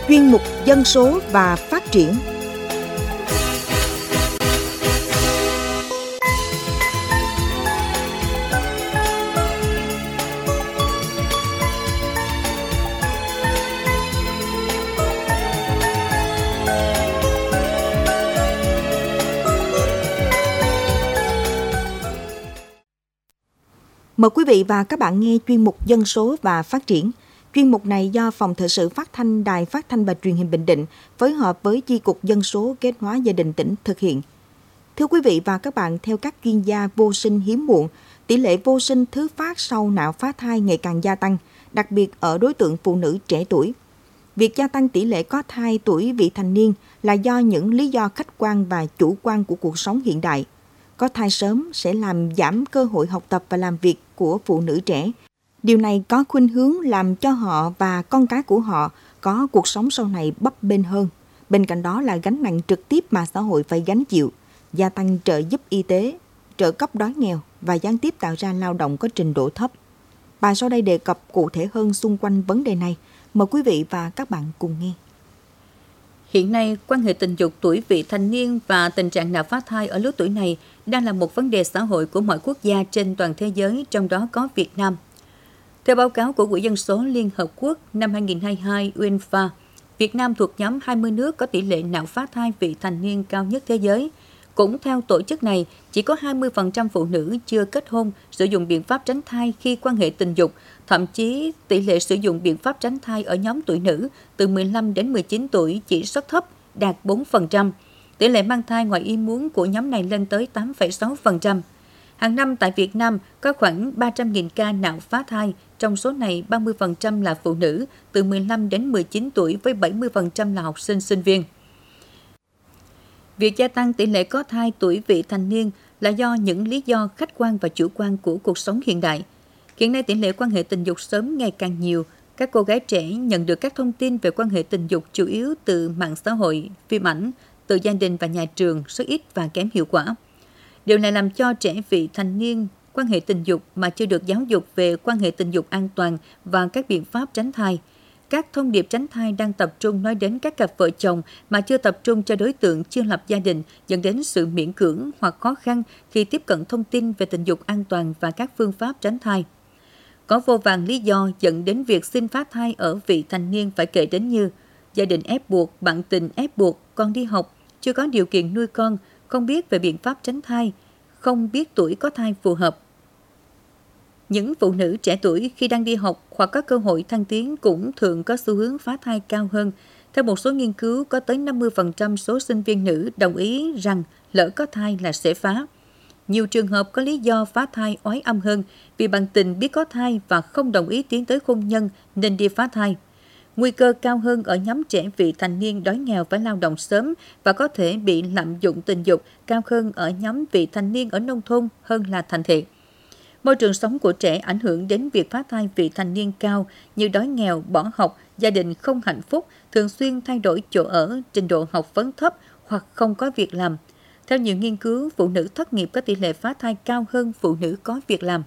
chuyên mục Dân số và phát triển. Mời quý vị và các bạn nghe chuyên mục Dân số và phát triển. Chuyên mục này do Phòng Thời sự Phát thanh Đài Phát thanh và Truyền hình Bình Định phối hợp với Chi cục Dân số Kết hóa gia đình tỉnh thực hiện. Thưa quý vị và các bạn, theo các chuyên gia vô sinh hiếm muộn, tỷ lệ vô sinh thứ phát sau nạo phá thai ngày càng gia tăng, đặc biệt ở đối tượng phụ nữ trẻ tuổi. Việc gia tăng tỷ lệ có thai tuổi vị thành niên là do những lý do khách quan và chủ quan của cuộc sống hiện đại. Có thai sớm sẽ làm giảm cơ hội học tập và làm việc của phụ nữ trẻ. Điều này có khuynh hướng làm cho họ và con cái của họ có cuộc sống sau này bấp bênh hơn. Bên cạnh đó là gánh nặng trực tiếp mà xã hội phải gánh chịu, gia tăng trợ giúp y tế, trợ cấp đói nghèo và gián tiếp tạo ra lao động có trình độ thấp. Bài sau đây đề cập cụ thể hơn xung quanh vấn đề này. Mời quý vị và các bạn cùng nghe. Hiện nay, quan hệ tình dục tuổi vị thành niên và tình trạng nạo phá thai ở lứa tuổi này đang là một vấn đề xã hội của mọi quốc gia trên toàn thế giới, trong đó có Việt Nam. Theo báo cáo của Quỹ Dân số Liên Hợp Quốc năm 2022 UNFPA, Việt Nam thuộc nhóm 20 nước có tỷ lệ nạo phá thai vị thành niên cao nhất thế giới. Cũng theo tổ chức này, chỉ có 20% phụ nữ chưa kết hôn sử dụng biện pháp tránh thai khi quan hệ tình dục, thậm chí tỷ lệ sử dụng biện pháp tránh thai ở nhóm tuổi nữ từ 15 đến 19 tuổi chỉ rất thấp, đạt 4%. Tỷ lệ mang thai ngoài ý muốn của nhóm này lên tới 8,6%. Hàng năm tại Việt Nam có khoảng 300.000 ca nạo phá thai, trong số này 30% là phụ nữ từ 15 đến 19 tuổi với 70% là học sinh sinh viên. Việc gia tăng tỷ lệ có thai tuổi vị thành niên là do những lý do khách quan và chủ quan của cuộc sống hiện đại. Hiện nay tỷ lệ quan hệ tình dục sớm ngày càng nhiều. Các cô gái trẻ nhận được các thông tin về quan hệ tình dục chủ yếu từ mạng xã hội, phim ảnh, từ gia đình và nhà trường rất ít và kém hiệu quả. Điều này làm cho trẻ vị thành niên quan hệ tình dục mà chưa được giáo dục về quan hệ tình dục an toàn và các biện pháp tránh thai. Các thông điệp tránh thai đang tập trung nói đến các cặp vợ chồng mà chưa tập trung cho đối tượng chưa lập gia đình, dẫn đến sự miễn cưỡng hoặc khó khăn khi tiếp cận thông tin về tình dục an toàn và các phương pháp tránh thai. Có vô vàn lý do dẫn đến việc xin phá thai ở vị thành niên phải kể đến như gia đình ép buộc, bạn tình ép buộc, con đi học, chưa có điều kiện nuôi con, không biết về biện pháp tránh thai, không biết tuổi có thai phù hợp. Những phụ nữ trẻ tuổi khi đang đi học hoặc có cơ hội thăng tiến cũng thường có xu hướng phá thai cao hơn. Theo một số nghiên cứu, có tới 50% số sinh viên nữ đồng ý rằng lỡ có thai là sẽ phá. Nhiều trường hợp có lý do phá thai oái âm hơn vì bạn tình biết có thai và không đồng ý tiến tới hôn nhân nên đi phá thai. Nguy cơ cao hơn ở nhóm trẻ vị thành niên đói nghèo phải lao động sớm và có thể bị lạm dụng tình dục, cao hơn ở nhóm vị thành niên ở nông thôn hơn là thành thị. Môi trường sống của trẻ ảnh hưởng đến việc phá thai vị thành niên cao như đói nghèo, bỏ học, gia đình không hạnh phúc, thường xuyên thay đổi chỗ ở, trình độ học vấn thấp hoặc không có việc làm. Theo nhiều nghiên cứu, phụ nữ thất nghiệp có tỷ lệ phá thai cao hơn phụ nữ có việc làm.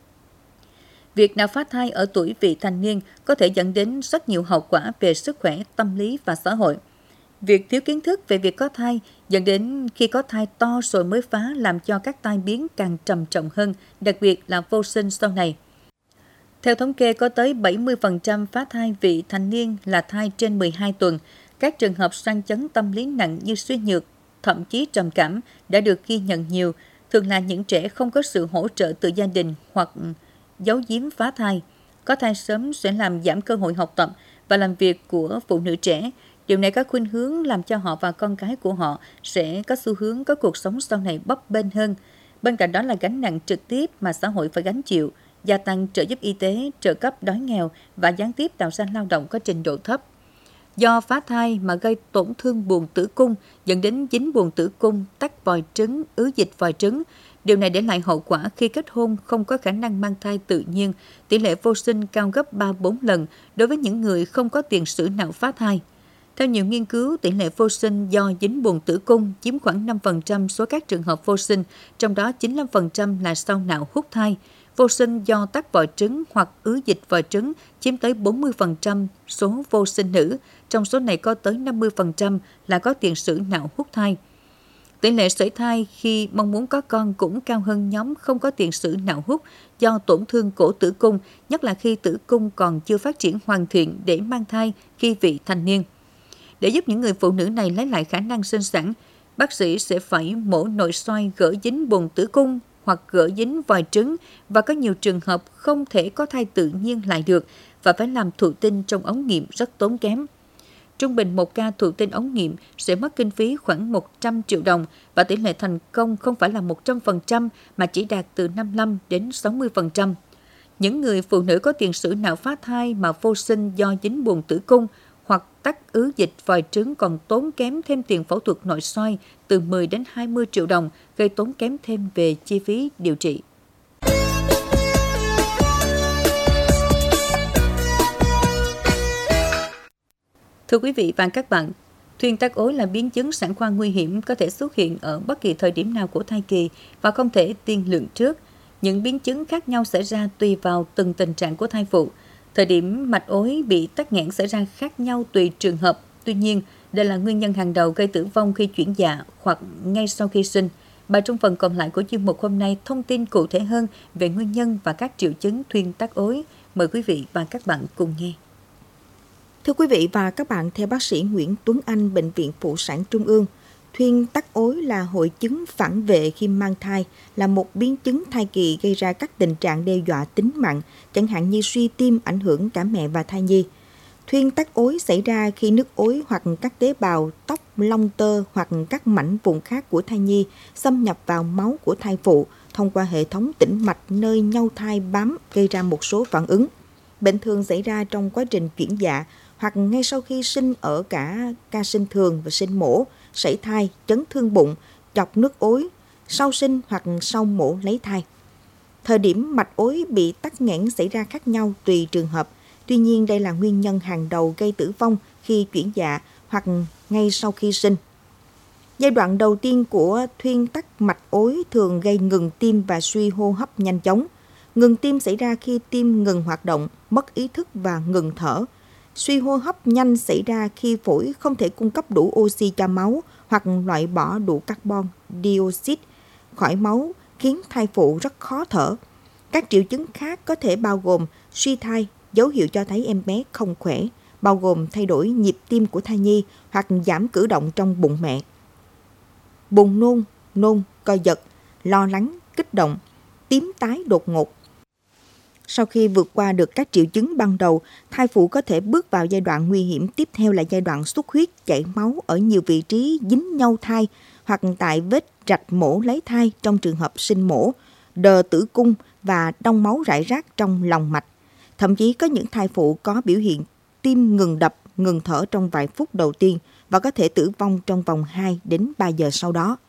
Việc nạo phá thai ở tuổi vị thành niên có thể dẫn đến rất nhiều hậu quả về sức khỏe, tâm lý và xã hội. Việc thiếu kiến thức về việc có thai dẫn đến khi có thai to rồi mới phá làm cho các tai biến càng trầm trọng hơn, đặc biệt là vô sinh sau này. Theo thống kê, có tới 70% phá thai vị thành niên là thai trên 12 tuần. Các trường hợp sang chấn tâm lý nặng như suy nhược, thậm chí trầm cảm đã được ghi nhận nhiều, thường là những trẻ không có sự hỗ trợ từ gia đình hoặc giấu giếm phá thai. Có thai sớm sẽ làm giảm cơ hội học tập và làm việc của phụ nữ trẻ. Điều này có khuynh hướng làm cho họ và con cái của họ sẽ có xu hướng có cuộc sống sau này bấp bênh hơn. Bên cạnh đó là gánh nặng trực tiếp mà xã hội phải gánh chịu, gia tăng trợ giúp y tế, trợ cấp đói nghèo và gián tiếp tạo ra lao động có trình độ thấp. Do phá thai mà gây tổn thương buồng tử cung, dẫn đến dính buồng tử cung, tắc vòi trứng, ứ dịch vòi trứng. Điều này để lại hậu quả khi kết hôn không có khả năng mang thai tự nhiên, tỷ lệ vô sinh cao gấp 3-4 lần đối với những người không có tiền sử nạo phá thai. Theo nhiều nghiên cứu, tỷ lệ vô sinh do dính buồng tử cung chiếm khoảng 5% số các trường hợp vô sinh, trong đó 95% là sau nạo hút thai. Vô sinh do tắc vỏ trứng hoặc ứ dịch vỏ trứng chiếm tới 40% số vô sinh nữ, trong số này có tới 50% là có tiền sử não hút thai. Tỷ lệ sởi thai khi mong muốn có con cũng cao hơn nhóm không có tiền sử não hút do tổn thương cổ tử cung, nhất là khi tử cung còn chưa phát triển hoàn thiện để mang thai khi vị thành niên. Để giúp những người phụ nữ này lấy lại khả năng sinh sản, bác sĩ sẽ phải mổ nội soi gỡ dính buồng tử cung hoặc gỡ dính vòi trứng và có nhiều trường hợp không thể có thai tự nhiên lại được và phải làm thụ tinh trong ống nghiệm rất tốn kém. Trung bình một ca thụ tinh ống nghiệm sẽ mất kinh phí khoảng 100 triệu đồng và tỷ lệ thành công không phải là 100% mà chỉ đạt từ 55 đến 60%. Những người phụ nữ có tiền sử não phá thai mà vô sinh do dính buồng tử cung hoặc tắc ứ dịch vòi trứng còn tốn kém thêm tiền phẫu thuật nội soi từ 10 đến 20 triệu đồng, gây tốn kém thêm về chi phí điều trị. Thưa quý vị và các bạn, thuyên tắc ối là biến chứng sản khoa nguy hiểm có thể xuất hiện ở bất kỳ thời điểm nào của thai kỳ và không thể tiên lượng trước. Những biến chứng khác nhau xảy ra tùy vào từng tình trạng của thai phụ. Thời điểm mạch ối bị tắc nghẽn xảy ra khác nhau tùy trường hợp. Tuy nhiên, đây là nguyên nhân hàng đầu gây tử vong khi chuyển dạ hoặc ngay sau khi sinh. Bài trong phần còn lại của chuyên mục hôm nay thông tin cụ thể hơn về nguyên nhân và các triệu chứng thuyên tắc ối. Mời quý vị và các bạn cùng nghe. Thưa quý vị và các bạn, theo bác sĩ Nguyễn Tuấn Anh, Bệnh viện Phụ sản Trung ương, thuyên tắc ối là hội chứng phản vệ khi mang thai, là một biến chứng thai kỳ gây ra các tình trạng đe dọa tính mạng, chẳng hạn như suy tim ảnh hưởng cả mẹ và thai nhi. Thuyên tắc ối xảy ra khi nước ối hoặc các tế bào, tóc, lông tơ hoặc các mảnh vụn khác của thai nhi xâm nhập vào máu của thai phụ thông qua hệ thống tĩnh mạch nơi nhau thai bám, gây ra một số phản ứng. Bệnh thường xảy ra trong quá trình chuyển dạ hoặc ngay sau khi sinh ở cả ca sinh thường và sinh mổ, sảy thai, chấn thương bụng, chọc nước ối, sau sinh hoặc sau mổ lấy thai. Thời điểm mạch ối bị tắc nghẽn xảy ra khác nhau tùy trường hợp. Tuy nhiên, đây là nguyên nhân hàng đầu gây tử vong khi chuyển dạ hoặc ngay sau khi sinh. Giai đoạn đầu tiên của thuyên tắc mạch ối thường gây ngừng tim và suy hô hấp nhanh chóng. Ngừng tim xảy ra khi tim ngừng hoạt động, mất ý thức và ngừng thở. Suy hô hấp nhanh xảy ra khi phổi không thể cung cấp đủ oxy cho máu hoặc loại bỏ đủ carbon dioxide khỏi máu, khiến thai phụ rất khó thở. Các triệu chứng khác có thể bao gồm suy thai, dấu hiệu cho thấy em bé không khỏe, bao gồm thay đổi nhịp tim của thai nhi hoặc giảm cử động trong bụng mẹ. Buồn nôn, co giật, lo lắng, kích động, tím tái đột ngột. Sau khi vượt qua được các triệu chứng ban đầu, thai phụ có thể bước vào giai đoạn nguy hiểm tiếp theo là giai đoạn xuất huyết, chảy máu ở nhiều vị trí dính nhau thai hoặc tại vết rạch mổ lấy thai trong trường hợp sinh mổ, đờ tử cung và đông máu rải rác trong lòng mạch. Thậm chí có những thai phụ có biểu hiện tim ngừng đập, ngừng thở trong vài phút đầu tiên và có thể tử vong trong vòng 2 đến 3 giờ sau đó.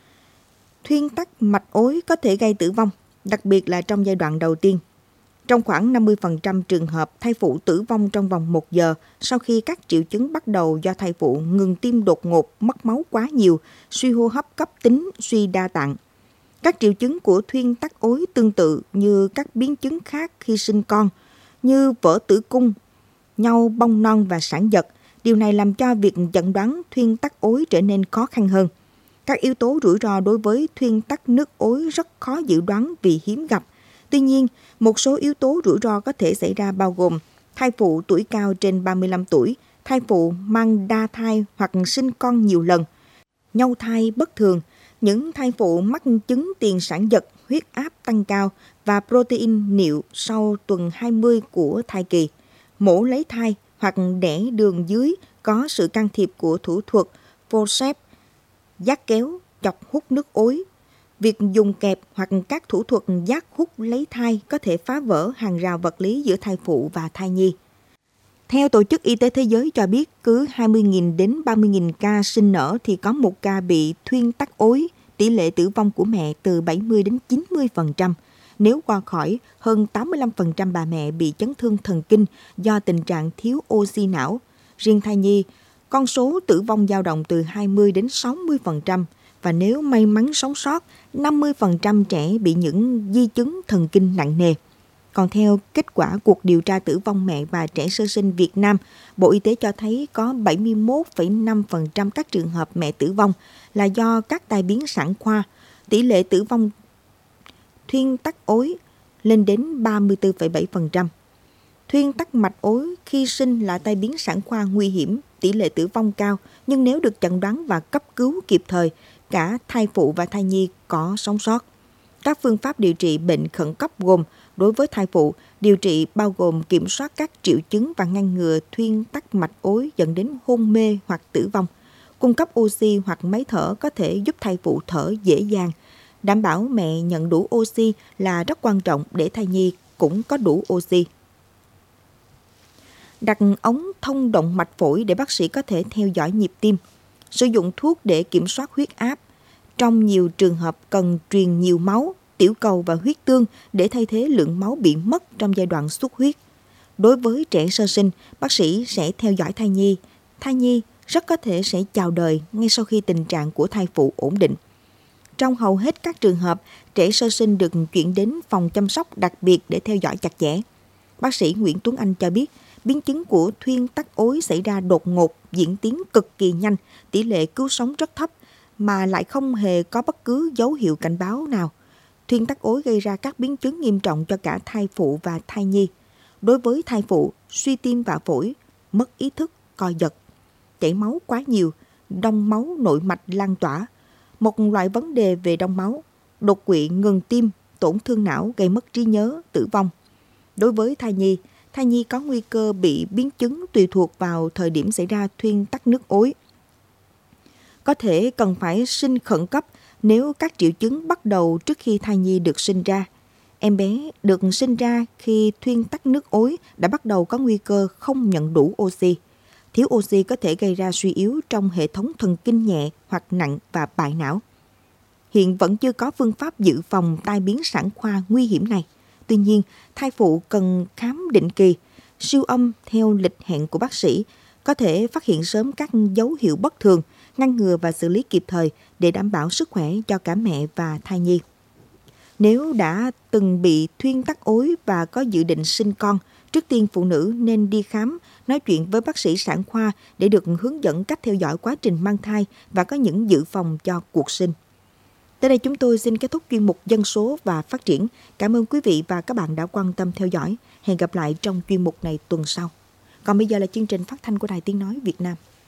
Thuyên tắc mạch ối có thể gây tử vong, đặc biệt là trong giai đoạn đầu tiên. Trong khoảng 50% trường hợp, thai phụ tử vong trong vòng 1 giờ sau khi các triệu chứng bắt đầu do thai phụ ngừng tim đột ngột, mất máu quá nhiều, suy hô hấp cấp tính, suy đa tạng. Các triệu chứng của thuyên tắc ối tương tự như các biến chứng khác khi sinh con, như vỡ tử cung, nhau bong non và sản giật. Điều này làm cho việc chẩn đoán thuyên tắc ối trở nên khó khăn hơn. Các yếu tố rủi ro đối với thuyên tắc nước ối rất khó dự đoán vì hiếm gặp. Tuy nhiên, một số yếu tố rủi ro có thể xảy ra bao gồm thai phụ tuổi cao trên 35 tuổi, thai phụ mang đa thai hoặc sinh con nhiều lần, nhau thai bất thường, những thai phụ mắc chứng tiền sản giật, huyết áp tăng cao và protein niệu sau tuần 20 của thai kỳ, mổ lấy thai hoặc đẻ đường dưới có sự can thiệp của thủ thuật forceps, giác kéo, chọc hút nước ối. Việc dùng kẹp hoặc các thủ thuật giác hút lấy thai có thể phá vỡ hàng rào vật lý giữa thai phụ và thai nhi. Theo Tổ chức Y tế Thế giới cho biết, cứ 20.000 đến 30.000 ca sinh nở thì có một ca bị thuyên tắc ối, tỷ lệ tử vong của mẹ từ 70 đến 90%. Nếu qua khỏi, hơn 85% bà mẹ bị chấn thương thần kinh do tình trạng thiếu oxy não. Riêng thai nhi, con số tử vong dao động từ 20 đến 60%. và nếu may mắn sống sót, 50% trẻ bị những di chứng thần kinh nặng nề. Còn theo kết quả cuộc điều tra tử vong mẹ và trẻ sơ sinh Việt Nam, Bộ Y tế cho thấy có 71,5% các trường hợp mẹ tử vong là do các tai biến sản khoa. Tỷ lệ tử vong thuyên tắc ối lên đến 34,7%. Thuyên tắc mạch ối khi sinh là tai biến sản khoa nguy hiểm, tỷ lệ tử vong cao, nhưng nếu được chẩn đoán và cấp cứu kịp thời, cả thai phụ và thai nhi có sống sót. Các phương pháp điều trị bệnh khẩn cấp gồm: đối với thai phụ, điều trị bao gồm kiểm soát các triệu chứng và ngăn ngừa thuyên tắc mạch ối dẫn đến hôn mê hoặc tử vong. Cung cấp oxy hoặc máy thở có thể giúp thai phụ thở dễ dàng. Đảm bảo mẹ nhận đủ oxy là rất quan trọng để thai nhi cũng có đủ oxy. Đặt ống thông động mạch phổi để bác sĩ có thể theo dõi nhịp tim. Sử dụng thuốc để kiểm soát huyết áp. Trong nhiều trường hợp cần truyền nhiều máu, tiểu cầu và huyết tương để thay thế lượng máu bị mất trong giai đoạn xuất huyết. Đối với trẻ sơ sinh, bác sĩ sẽ theo dõi thai nhi. Thai nhi rất có thể sẽ chào đời ngay sau khi tình trạng của thai phụ ổn định. Trong hầu hết các trường hợp, trẻ sơ sinh được chuyển đến phòng chăm sóc đặc biệt để theo dõi chặt chẽ. Bác sĩ Nguyễn Tuấn Anh cho biết, biến chứng của thuyên tắc ối xảy ra đột ngột, diễn tiến cực kỳ nhanh, tỷ lệ cứu sống rất thấp, mà lại không hề có bất cứ dấu hiệu cảnh báo nào. Thuyên tắc ối gây ra các biến chứng nghiêm trọng cho cả thai phụ và thai nhi. Đối với thai phụ, suy tim và phổi, mất ý thức, co giật, chảy máu quá nhiều, đông máu nội mạch lan tỏa, một loại vấn đề về đông máu, đột quỵ ngừng tim, tổn thương não gây mất trí nhớ, tử vong. Đối với thai nhi có nguy cơ bị biến chứng tùy thuộc vào thời điểm xảy ra thuyên tắc nước ối. Có thể cần phải sinh khẩn cấp nếu các triệu chứng bắt đầu trước khi thai nhi được sinh ra. Em bé được sinh ra khi thuyên tắc nước ối đã bắt đầu có nguy cơ không nhận đủ oxy. Thiếu oxy có thể gây ra suy yếu trong hệ thống thần kinh nhẹ hoặc nặng và bại não. Hiện vẫn chưa có phương pháp dự phòng tai biến sản khoa nguy hiểm này. Tuy nhiên, thai phụ cần khám định kỳ, siêu âm theo lịch hẹn của bác sĩ, có thể phát hiện sớm các dấu hiệu bất thường, ngăn ngừa và xử lý kịp thời để đảm bảo sức khỏe cho cả mẹ và thai nhi. Nếu đã từng bị thuyên tắc ối và có dự định sinh con, trước tiên phụ nữ nên đi khám, nói chuyện với bác sĩ sản khoa để được hướng dẫn cách theo dõi quá trình mang thai và có những dự phòng cho cuộc sinh. Tới đây chúng tôi xin kết thúc chuyên mục Dân số và Phát triển. Cảm ơn quý vị và các bạn đã quan tâm theo dõi. Hẹn gặp lại trong chuyên mục này tuần sau. Còn bây giờ là chương trình phát thanh của Đài Tiếng Nói Việt Nam.